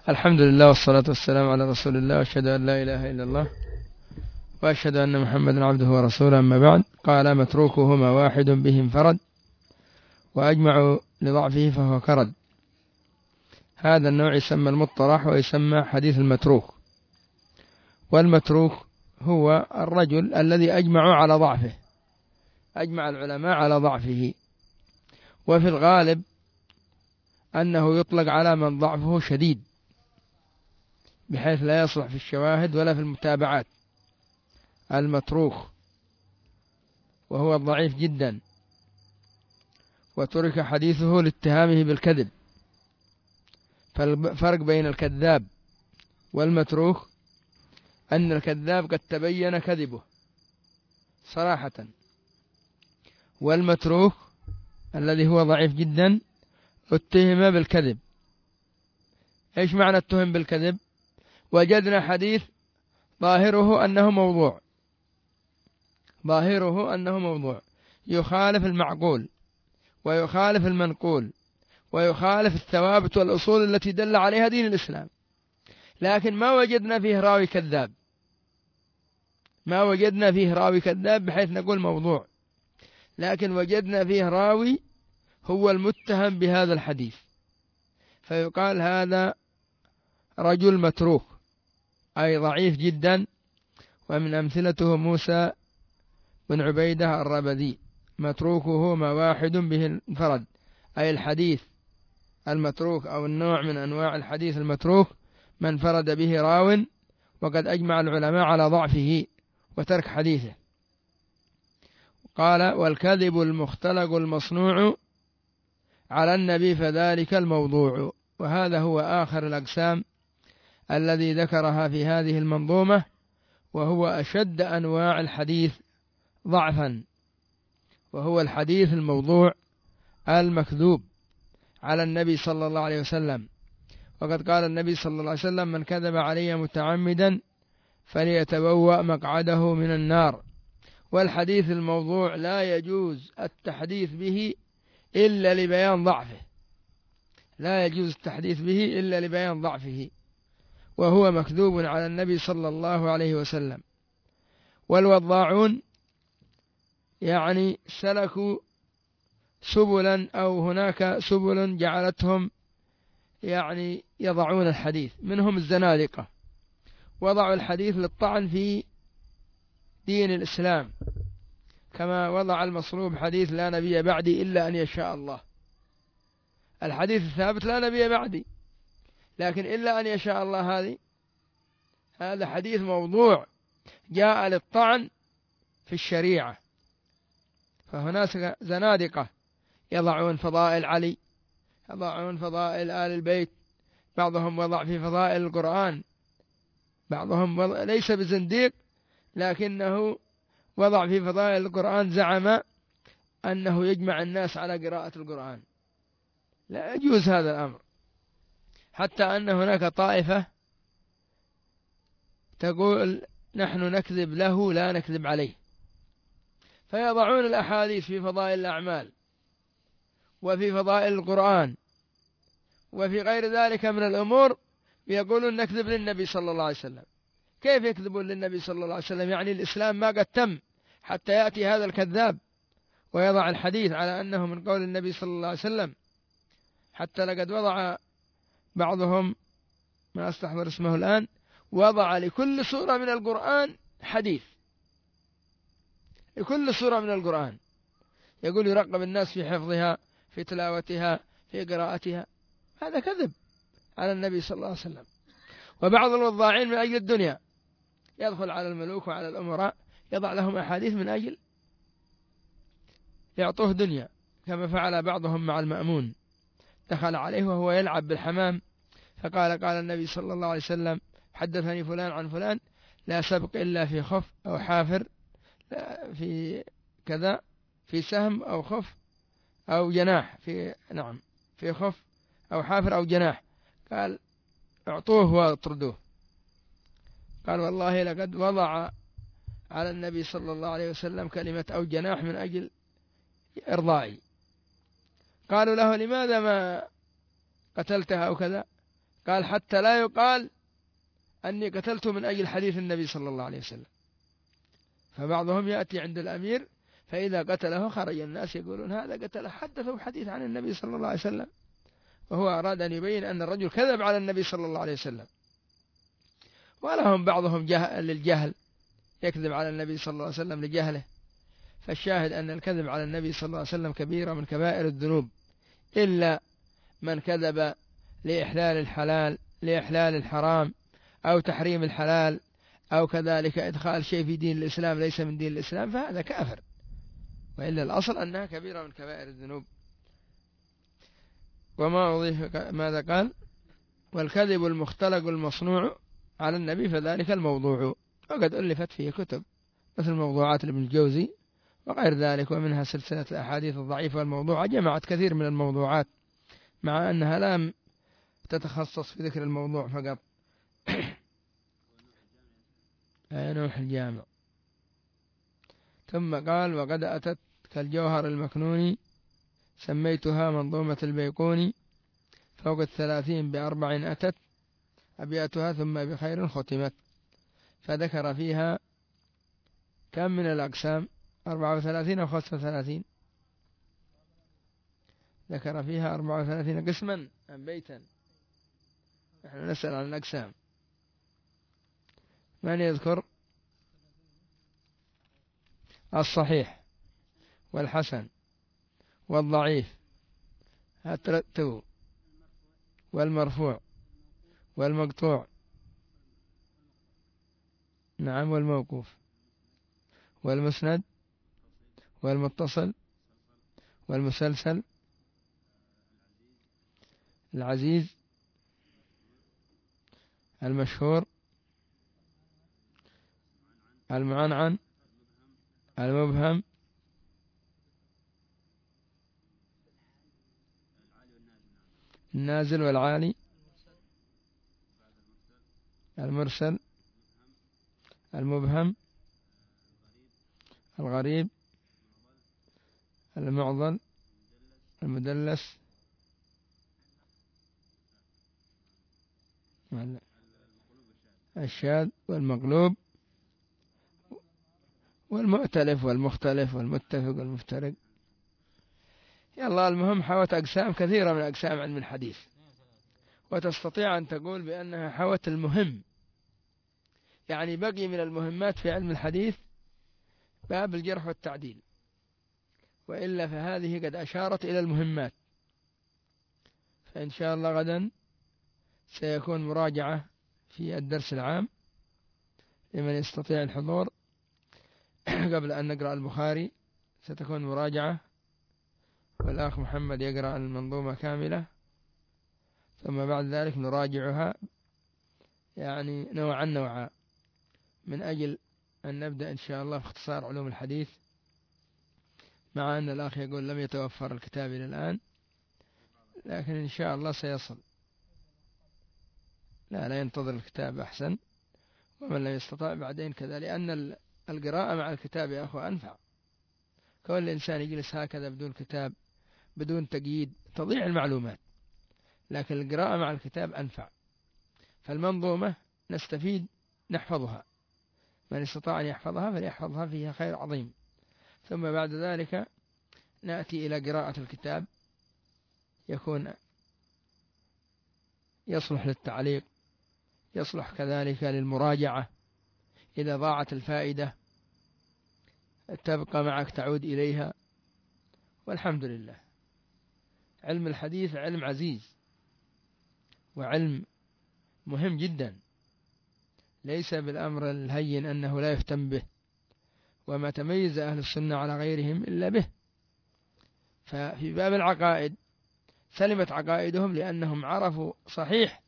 الحمد لله والصلاة والسلام على رسول الله، وأشهد أن لا إله إلا الله وأشهد أن محمدا عبده ورسوله. أما بعد، قال: متروكهما واحد به انفرد وأجمع لضعفه فهو كرد. هذا النوع يسمى المطرح ويسمى حديث المتروك. والمتروك هو الرجل الذي أجمع العلماء على ضعفه، وفي الغالب أنه يطلق على من ضعفه شديد بحيث لا يصلح في الشواهد ولا في المتابعات. المتروك وهو الضعيف جدا وترك حديثه لاتهامه بالكذب. فالفرق بين الكذاب والمتروك أن الكذاب قد تبين كذبه صراحة، والمتروك الذي هو ضعيف جدا اتهم بالكذب. إيش معنى اتهم بالكذب؟ وجدنا حديث ظاهره أنه موضوع يخالف المعقول ويخالف المنقول ويخالف الثوابت والأصول التي دل عليها دين الإسلام، لكن ما وجدنا فيه راوي كذاب بحيث نقول موضوع، لكن وجدنا فيه راوي هو المتهم بهذا الحديث، فيقال هذا رجل متروك أي ضعيف جدا. ومن أمثلته موسى بن عبيدة الربذي: متروكه ما واحد به انفرد، أي الحديث المتروك أو النوع من أنواع الحديث المتروك من انفرد به راو وقد أجمع العلماء على ضعفه وترك حديثه. قال: والكذب المختلق المصنوع على النبي فذلك الموضوع. وهذا هو آخر الأقسام الذي ذكرها في هذه المنظومة، وهو أشد أنواع الحديث ضعفا، وهو الحديث الموضوع المكذوب على النبي صلى الله عليه وسلم. وقد قال النبي صلى الله عليه وسلم: من كذب علي متعمدا فليتبوأ مقعده من النار. والحديث الموضوع لا يجوز التحديث به إلا لبيان ضعفه، وهو مكذوب على النبي صلى الله عليه وسلم. والوضاعون يعني سلكوا سبلا أو هناك سبل جعلتهم يعني يضعون الحديث، منهم الزنادقة، وضعوا الحديث للطعن في دين الإسلام، كما وضع المصلوب حديث لا نبي بعدي إلا أن يشاء الله. الحديث الثابت لا نبي بعدي، لكن إلا أن يشاء الله هذا حديث موضوع جاء للطعن في الشريعة. فهناك زنادقة يضعون فضائل علي، يضعون فضائل آل البيت، بعضهم وضع في فضائل القرآن، بعضهم ليس بزنديق لكنه وضع في فضائل القرآن، زعم أنه يجمع الناس على قراءة القرآن. لا يجوز هذا الأمر، حتى أن هناك طائفة تقول نحن نكذب له لا نكذب عليه، فيضعون الأحاديث في فضائل الأعمال وفي فضائل القرآن وفي غير ذلك من الأمور، يقولون نكذب للنبي صلى الله عليه وسلم. كيف يكذبون للنبي صلى الله عليه وسلم؟ يعني الإسلام ما قد تم حتى يأتي هذا الكذاب ويضع الحديث على أنه من قول النبي صلى الله عليه وسلم. حتى لقد وضع بعضهم، ما أستحضر اسمه الآن، وضع لكل سورة من القرآن حديث، لكل سورة من القرآن، يقول يرقب الناس في حفظها، في تلاوتها، في قراءتها. هذا كذب على النبي صلى الله عليه وسلم. وبعض الوضاعين من أجل الدنيا يدخل على الملوك وعلى الأمراء يضع لهم أحاديث من أجل يعطوه دنيا، كما فعل بعضهم مع المأمون، دخل عليه وهو يلعب بالحمام فقال: قال النبي صلى الله عليه وسلم: حدثني فلان عن فلان لا سبق إلا في خف أو حافر، في كذا، في سهم أو خف أو جناح، في خف أو حافر أو جناح. قال: اعطوه واطردوه. قال: والله لقد وضع على النبي صلى الله عليه وسلم كلمة أو جناح من أجل إرضائي. قالوا له: لماذا ما قتلتها أو كذا؟ قال حتى لا يقال أني قتلت من أجل حديث النبي صلى الله عليه وسلم. فبعضهم يأتي عند الأمير فإذا قتله خرج الناس يقولون هذا قتل، حدثوا حديث عن النبي صلى الله عليه وسلم، وهو أراد أن يبين أن الرجل كذب على النبي صلى الله عليه وسلم. ولهم بعضهم للجهل يكذب على النبي صلى الله عليه وسلم لجهله. فالشاهد أن الكذب على النبي صلى الله عليه وسلم كبيرة من كبائر الذنوب، إلا من كذب لإحلال الحرام أو تحريم الحلال، أو كذلك إدخال شيء في دين الإسلام ليس من دين الإسلام، فهذا كافر، وإلا الأصل أنها كبيرة من كبائر الذنوب. وما أضيف ماذا قال؟ والكذب المختلق المصنوع على النبي فذلك الموضوع، وقد ألفت فيه كتب مثل موضوعات لابن الجوزي وغير ذلك، ومنها سلسلة الأحاديث الضعيفة والموضوعة، جمعت كثير من الموضوعات مع أنها لم تتخصص في ذكر الموضوع فقط. نوح الجامع. ثم قال وقد أتت كالجوهر المكنون سميتها منظومة البيقوني، فوق 30 ب40 أتت أبياتها ثم بخير ختمت. فذكر فيها كم من الأقسام؟ 34 أو 35؟ ذكر فيها 34 قسما أم بيتا؟ نحن نسأل عن الأقسام. من يذكر؟ الصحيح والحسن والضعيف، الترتب والمرفوع والمقطوع، نعم، والموقوف والمسند والمتصل والمسلسل، العزيز، المشهور، المعنعن، المبهم، النازل والعالي، المرسل، المبهم، الغريب، المعضل، المدلس، الشاذ والمقلوب والمؤتلف والمختلف والمتفق والمفترق. يلا المهم حوت أقسام كثيرة من أقسام علم الحديث، وتستطيع أن تقول بأنها حوت المهم. يعني بقي من المهمات في علم الحديث باب الجرح والتعديل، وإلا فهذه قد أشارت إلى المهمات. فإن شاء الله غدا سيكون مراجعة في الدرس العام لمن يستطيع الحضور قبل أن نقرأ البخاري، ستكون مراجعة، والأخ محمد يقرأ المنظومة كاملة، ثم بعد ذلك نراجعها يعني نوعا من أجل أن نبدأ إن شاء الله في اختصار علوم الحديث، مع أن الأخ يقول لم يتوفر الكتاب إلى الآن، لكن إن شاء الله سيصل. لا ينتظر الكتاب أحسن، ومن لم يستطع بعدين كذا، لأن القراءة مع الكتاب يا أخوة أنفع. كون الإنسان يجلس هكذا بدون كتاب بدون تقييد تضيع المعلومات، لكن القراءة مع الكتاب أنفع. فالمنظومة نستفيد نحفظها، من استطاع أن يحفظها فليحفظها، فيها خير عظيم. ثم بعد ذلك نأتي إلى قراءة الكتاب، يكون يصلح للتعليق، يصلح كذلك للمراجعة إذا ضاعت الفائدة تبقى معك تعود إليها. والحمد لله، علم الحديث علم عزيز وعلم مهم جدا، ليس بالأمر الهين أنه لا يهتم به، وما تميز أهل السنة على غيرهم إلا به. ففي باب العقائد سلمت عقائدهم لأنهم عرفوا صحيح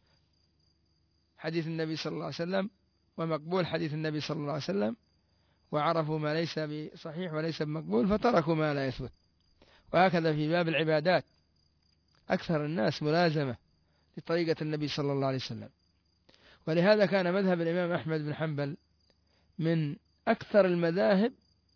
حديث النبي صلى الله عليه وسلم ومقبول حديث النبي صلى الله عليه وسلم، وعرفوا ما ليس بصحيح وليس بمقبول فتركوا ما لا يثبت. وهكذا في باب العبادات أكثر الناس ملازمة لطريقة النبي صلى الله عليه وسلم، ولهذا كان مذهب الإمام أحمد بن حنبل من أكثر المذاهب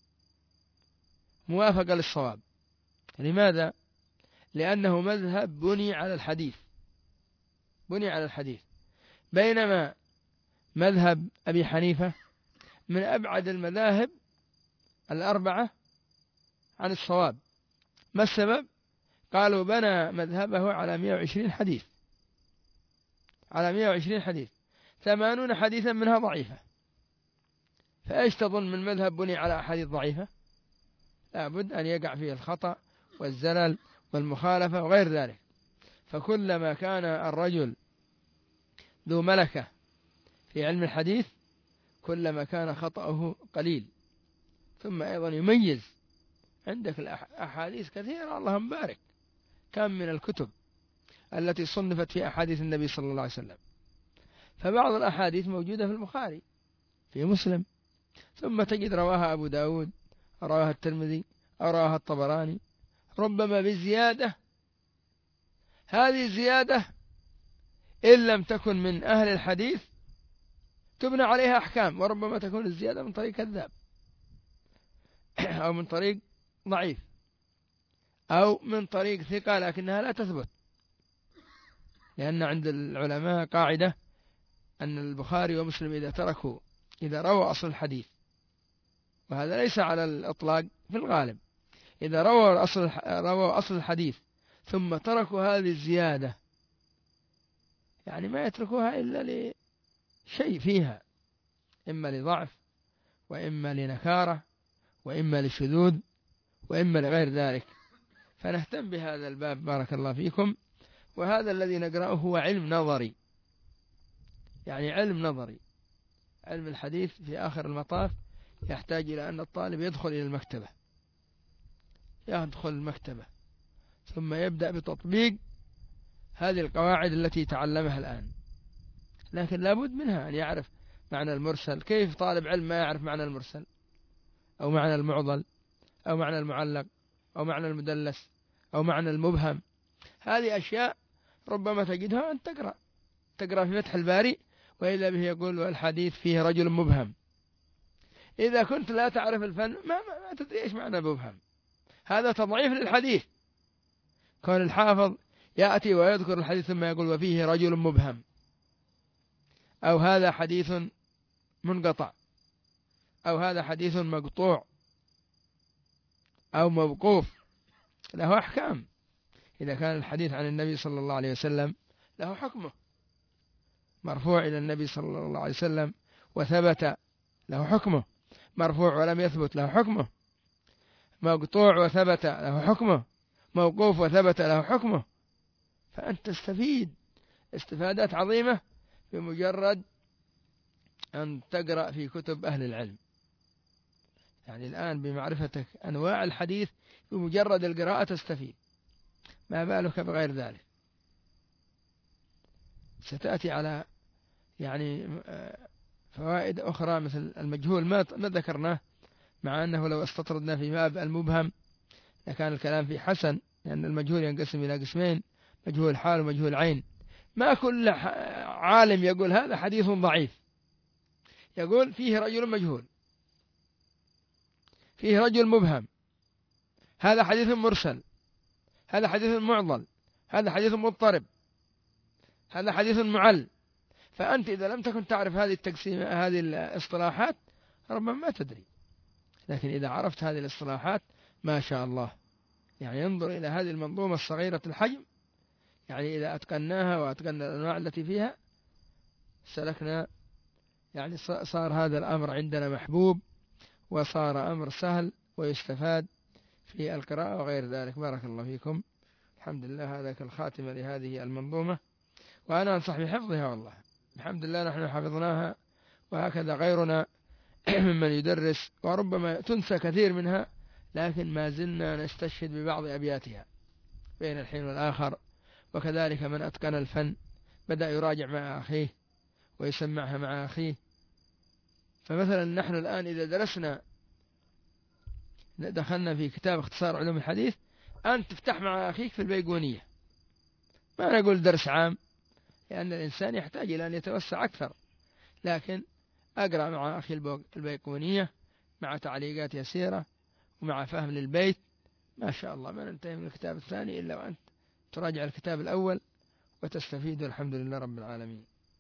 موافقة للصواب. لماذا؟ لأنه مذهب بني على الحديث، بني على الحديث، بينما مذهب أبي حنيفة من أبعد المذاهب الأربعة عن الصواب. ما السبب؟ قالوا بنى مذهبه على 120 حديث، على 120 حديث، 80 حديثا منها ضعيفة. فإيش تظن من مذهب بني على أحاديث ضعيفة؟ لابد أن يقع فيه الخطأ والزلل والمخالفة وغير ذلك. فكلما كان الرجل ذو ملكة في علم الحديث كلما كان خطأه قليل. ثم أيضا يميز، عندك الأحاديث كثيرة اللهم بارك، كم من الكتب التي صنفت في أحاديث النبي صلى الله عليه وسلم، فبعض الأحاديث موجودة في البخاري، في مسلم، ثم تجد رواها أبو داود، رواها الترمذي، رواها الطبراني، ربما بزيادة. هذه الزيادة إن لم تكن من أهل الحديث تبنى عليها أحكام، وربما تكون الزيادة من طريق كذاب أو من طريق ضعيف أو من طريق ثقة لكنها لا تثبت. لأن عند العلماء قاعدة أن البخاري ومسلم إذا رووا أصل الحديث، وهذا ليس على الإطلاق في الغالب، إذا رووا أصل الحديث ثم تركوا هذه الزيادة، يعني ما يتركوها إلا لشيء فيها، إما لضعف وإما لنكارة وإما لشذوذ وإما لغير ذلك. فنهتم بهذا الباب بارك الله فيكم. وهذا الذي نقرأه هو علم نظري، يعني علم نظري. علم الحديث في آخر المطاف يحتاج إلى أن الطالب يدخل إلى المكتبة، يدخل المكتبة ثم يبدأ بتطبيق هذه القواعد التي تعلمها الآن. لكن لابد منها أن يعرف معنى المرسل. كيف طالب علم ما يعرف معنى المرسل أو معنى المعضل أو معنى المعلق أو معنى المدلس أو معنى المبهم؟ هذه أشياء ربما تجدها أن تقرأ في فتح الباري وإذا به يقول الحديث فيه رجل مبهم. إذا كنت لا تعرف الفن ما تدري إيش معنى مبهم. هذا تضعيف للحديث. كون الحافظ يأتي ويذكر الحديث ثم يقول وفيه رجل مبهم، أو هذا حديث منقطع، أو هذا حديث مقطوع أو موقوف، له أحكام. إذا كان الحديث عن النبي صلى الله عليه وسلم له حكمه، مرفوع إلى النبي صلى الله عليه وسلم وثبت له حكمه، مرفوع ولم يثبت له حكمه، مقطوع وثبت له حكمه، موقوف وثبت له حكمه. فأنت تستفيد استفادات عظيمة بمجرد أن تقرأ في كتب أهل العلم. يعني الآن بمعرفتك أنواع الحديث بمجرد القراءة تستفيد، ما بالك بغير ذلك. ستأتي على يعني فوائد أخرى مثل المجهول ما ذكرناه، مع أنه لو استطردنا في باب المبهم لكان الكلام فيه حسن، لأن المجهول ينقسم إلى قسمين: مجهول حال ومجهول عين. ما كل عالم يقول هذا حديث ضعيف، يقول فيه رجل مجهول، فيه رجل مبهم، هذا حديث مرسل، هذا حديث معضل، هذا حديث مضطرب، هذا حديث معل. فأنت إذا لم تكن تعرف هذه التقسيم، هذه الاصطلاحات، ربما ما تدري. لكن إذا عرفت هذه الاصطلاحات ما شاء الله، يعني انظر إلى هذه المنظومة الصغيرة الحجم، يعني إذا أتقناها وأتقنا الأنواع التي فيها سلكنا، يعني صار هذا الأمر عندنا محبوب، وصار أمر سهل ويستفاد في القراءة وغير ذلك. بارك الله فيكم. الحمد لله، هذا كالخاتمة لهذه المنظومة، وأنا أنصح بحفظها والله. الحمد لله نحن حفظناها، وهكذا غيرنا ممن يدرس، وربما تنسى كثير منها، لكن ما زلنا نستشهد ببعض أبياتها بين الحين والآخر. وكذلك من أتقن الفن بدأ يراجع مع أخيه ويسمعها مع أخيه. فمثلا نحن الآن إذا درسنا، دخلنا في كتاب اختصار علوم الحديث، أنت تفتح مع أخيك في البيقونية، ما نقول درس عام لأن الإنسان يحتاج إلى أن يتوسع أكثر، لكن أقرأ مع أخي البيقونية مع تعليقات يسيرة ومع فهم للبيت، ما شاء الله ما ننتهي من الكتاب الثاني إلا وأنت تراجع الكتاب الأول وتستفيد. الحمد لله رب العالمين.